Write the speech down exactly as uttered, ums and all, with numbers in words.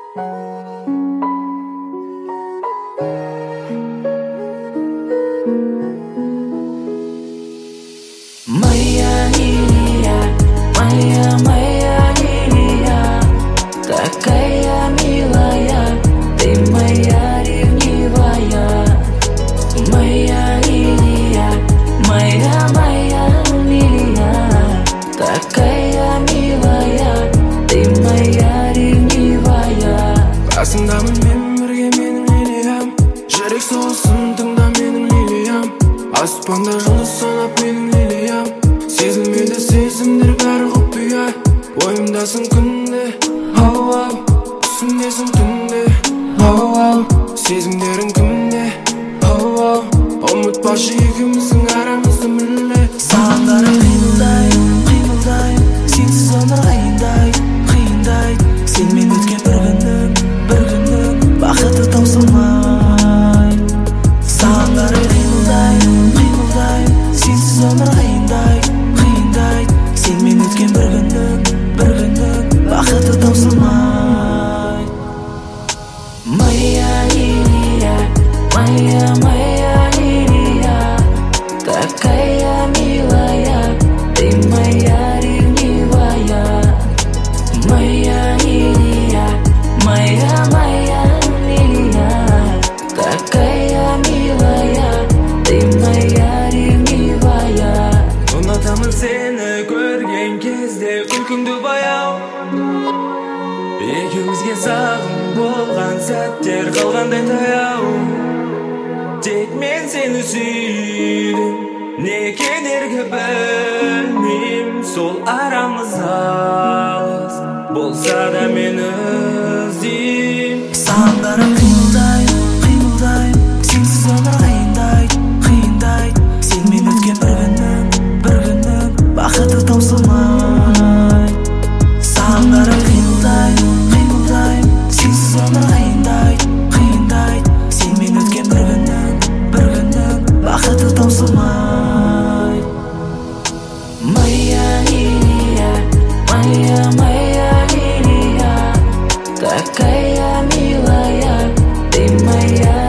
Моя лилия, моя, моя лилия, такая милая, ты моя ревнивая. Моя лилия, моя, моя лилия, такая милая, ты моя ревнивая. Қасыңдамын мен бірге менің лилиям, жүрек соғысын тыңда менің лилиям. Аспанда жұлдыз санап менің лилиям, сезілмейді сезімдер бәрі құпия. Ойымдасың күнде, ау-ау, түсімдесің түнде, ау-ау, сезімдерің кімде, ау-ау, ұмытпашы екеуміздің арамызды мүлде. Саған қарай қимылдаймын, қимылдаймын, сенсіз өмір қиындай, қиындай. Сенмен өткен бір күннің, бір күннің бақыты таусылмай. Саған қарай қимылдаймын, қимылдаймын, сенсіз өмір қиындай, қиындай. Сенмен өткен бір күннің, бір күннің бақыты таусылмай. Моя лилия, моя, моя лилия, такая милая, ты моя ревнивая. Моя лилия, моя, моя лилия, такая милая, ты моя ревнивая. Ұнатамын сені көрген кезде күлкіңді баяу, екеумізге сағым болған сәттер қалғандай таяу. Тек мен сені сүйдім, не кедергі білмеймін. Сол арамыз алыс болса да мен іздеймін. Саған қарай қимылдаймын, қимылдаймын, сенсіз өмір қиындай, қиындай. Сенмен өткен бір күннің, бір күннің бақыты таусылмай. Саған қарай қимылдаймын, қимылдаймын, сенсіз өмір қиындай, қиындай. Сенмен өткен бір күннің, бір күннің бақыты таусылмай. Моя лилия, моя, моя лилия, такая милая, ты моя